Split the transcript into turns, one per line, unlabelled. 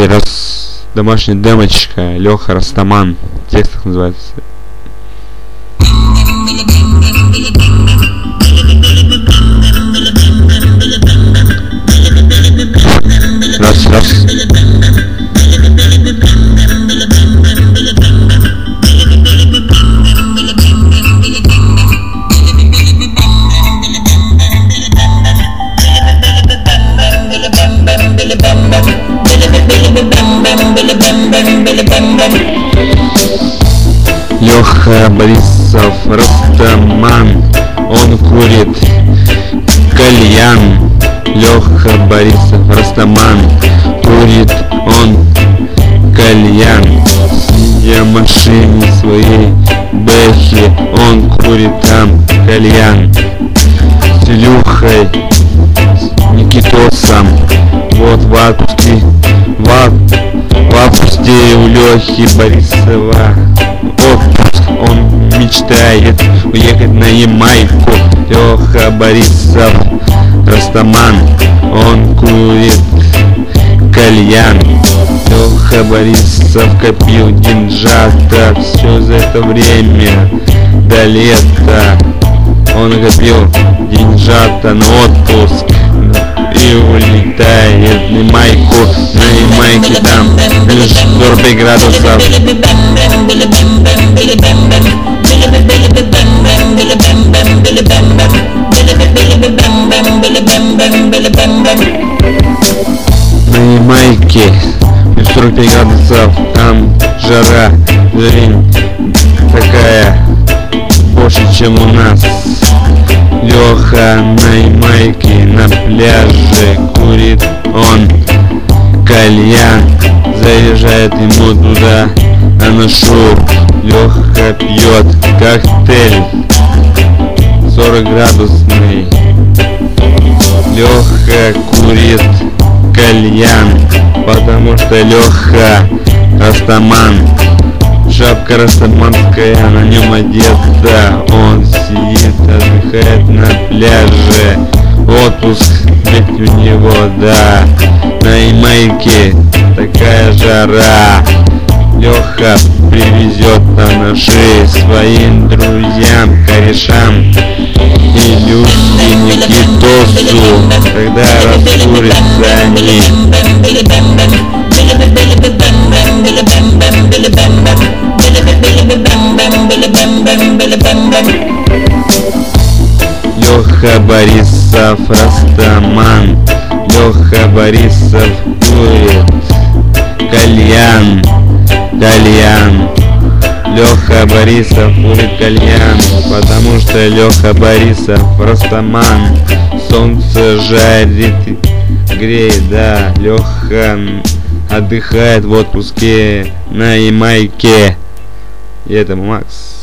Первый раз домашняя демочка, Леха Растаман. Текст так называется. Раз. Леха Борисов Растаман, он курит кальян. Леха Борисов Растаман, курит он кальян. Сидя в машине своей бэхе, он курит там кальян. С Илюхой, с Никитосом, вот в отпуске у Лехи Борисова отпуск. Он мечтает уехать на Ямайку. Леха Борисов Растаман, он курит кальян. Леха Борисов копил деньжата все за это время до лета. Он копил деньжата на отпуск и улетает на Ямайку. На Ямайке там плюс 45 градусов. На Ямайке плюс 45 градусов, там жара, зелень такая больше, чем у нас. Леха на Ямайке на пляже курит он кальян. Заряжает ему туда аношу. Леха пьет коктейль 40 градусный. Леха курит кальян, потому что Леха Растаман. Шапка растаманская на нем одета. Он сидит, отдыхает на пляже. Отпуск ведь у него, да. На Ямайке такая жара. Леха привезет анаши своим друзьям, корешам и Илюхе Никитосу, когда раскурятся они. Леха Борисов Растаман, Леха Борисов курит кальян. Леха Борисов курит кальян, потому что Леха Борисов Растаман. Солнце жарит, греет, да. Леха отдыхает в отпуске на Ямайке. И это Макс.